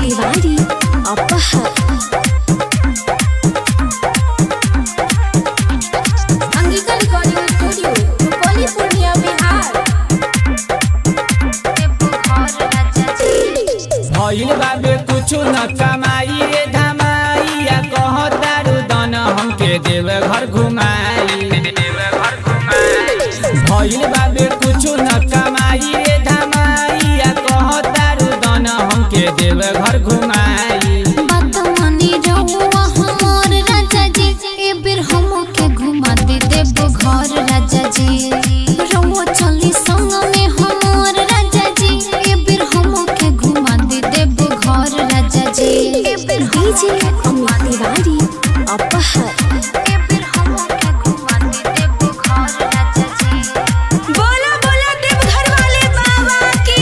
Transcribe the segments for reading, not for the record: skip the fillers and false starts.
तिवारी अपहर Angika recording studio Rupauli Purnia Bihar. भइल बाबे कुछु न कमाई रे धमाइया कहतारू दन हमके देवे घर घुमाई। भइल बाबे कुछु न कमाई रे धमाइया कहतारू दन हमके देवे घर घुमाई। बात मानी रहुआ हमर राजा जी ए बेर हमके घुमा दे देबो घर राजा जी। रहुआ चली संग में हमर राजा जी ए बेर हमके घुमा दे देबो घर राजा जी। ए बेर डीजे अमित तिवारी अपहर ए बेर हमके घुमा दे देबो घर राजा जी। बोला बोला देवघर वाले बाबा की।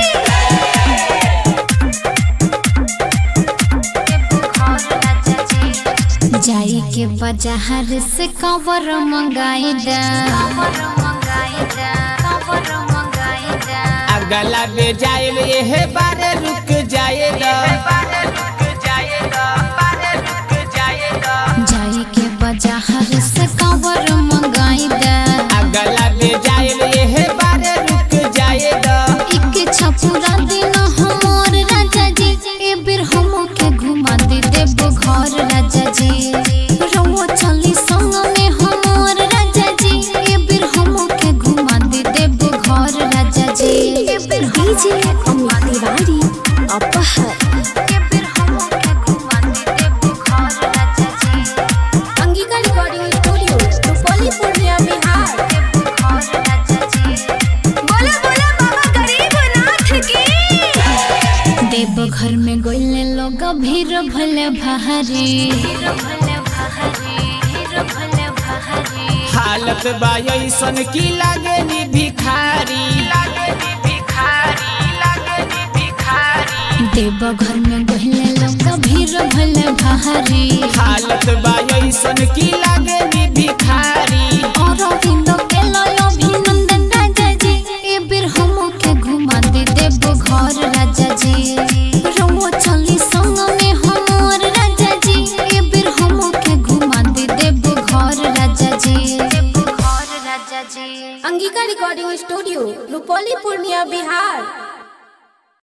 जाई के बाजार से कवर मंगाई दा। अगला बे जाइल एहे बारे रुक जाएगा। जाई के बाजार से कवर मंगाई दा। अगला बे जाइल एहे बारे रुक जाएगा। एक छपुरा दिन हमर राजा जी ए बेर हमके घुमा दे देबो घर राजा जी। रहुआ चली संग में हमर राजा जी ए बेर हमके घुमा दे देबो घर राजा जी। ए बेर डीजे अमित तिवारी अपहर ए बेर हमके घुमा दे देबो घर राजा जी। Angika recording studio Rupauli Purnia Bihar. बोला बोला बाबा गरीबनाथ की। देव घर में गोइले लोग भीड़ भले भारी। हालत बा ऐसन की लागे नी भिखारी। देव घर में गोइले लोग भीड़ भले भारी। हालत बा ऐसन की लागे नी भिखारी। और बिंदो के लयो अभिनंदन राजा जी ए बेर हमके घुमा दे देबो घर राजा जी।